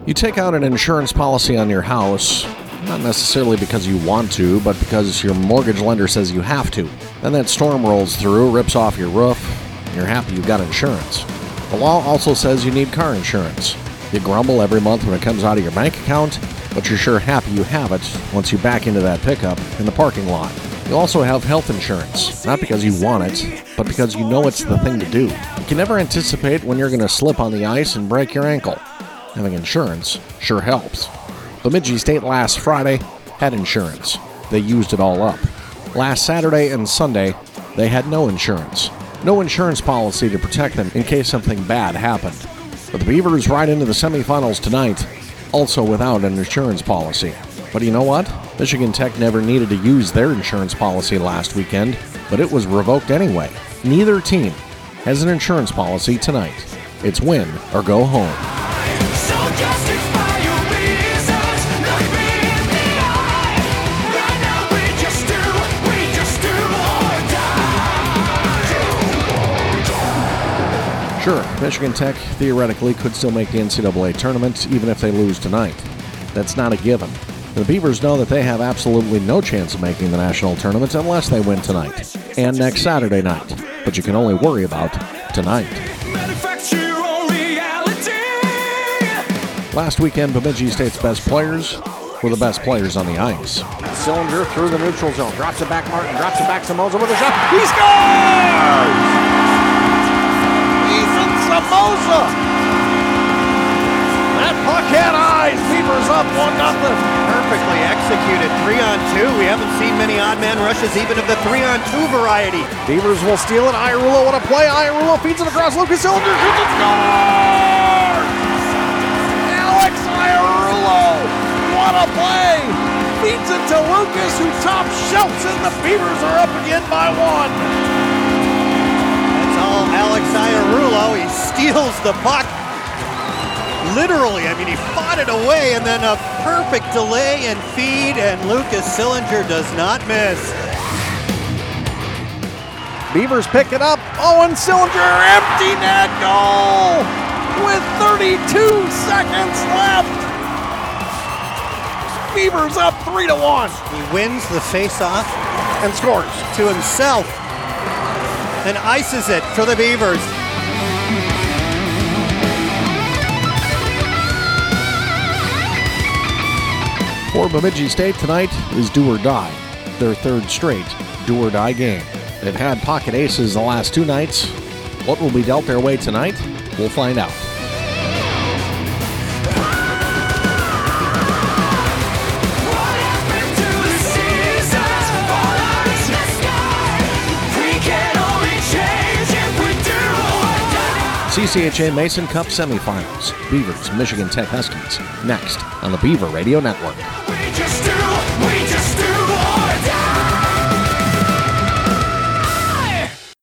You take out an insurance policy on your house, not necessarily because you want to, but because your mortgage lender says you have to. Then that storm rolls through, rips off your roof, and you're happy you've got insurance. The law also says you need car insurance. You grumble every month when it comes out of your bank account, but you're sure happy you have it once you back into that pickup in the parking lot. You also have health insurance, not because you want it, but because you know it's the thing to do. You can never anticipate when you're going to slip on the ice and break your ankle. Having insurance sure helps. Bemidji State last Friday had insurance. They used it all up. Last Saturday and Sunday, they had no insurance. No insurance policy to protect them in case something bad happened. But the Beavers ride into the semifinals tonight, also without an insurance policy. But you know what? Michigan Tech never needed to use their insurance policy last weekend, but it was revoked anyway. Neither team has an insurance policy tonight. It's win or go home. Sure, Michigan Tech theoretically could still make the NCAA tournament even if they lose tonight. That's not a given. The Beavers know that they have absolutely no chance of making the national tournament unless they win tonight and next Saturday night. But you can only worry about tonight. Last weekend, Bemidji State's best players were the best players on the ice. Sillinger through the neutral zone. Drops it back Martin. Drops it back Samoza with a shot. He scores! Ethan Samoza! That puck had eyes. Beavers up 1-0. Perfectly executed 3-on-2. We haven't seen many odd man rushes, even of the 3-on-2 variety. Beavers will steal it. Iarulo, what a play. Iarulo feeds it across. Lucas Sillinger shoots and scores! Alex Iarulo! What a play! Feeds it to Lucas, who top shelves, and the Beavers are up again by 1. That's all Alex Iarulo. He steals the puck. Literally, I mean, he fought it away, and then a perfect delay and feed, and Lucas Sillinger does not miss. Beavers pick it up. Owen Sillinger, empty net goal with 32 seconds left. Beavers up 3-1. He wins the face-off and scores to himself and ices it for the Beavers. For Bemidji State tonight is do or die, their third straight do or die game. They've had pocket aces the last 2 nights. What will be dealt their way tonight? We'll find out. CCHA Mason Cup semifinals. Beavers, Michigan Tech Huskies. Next on the Beaver Radio Network.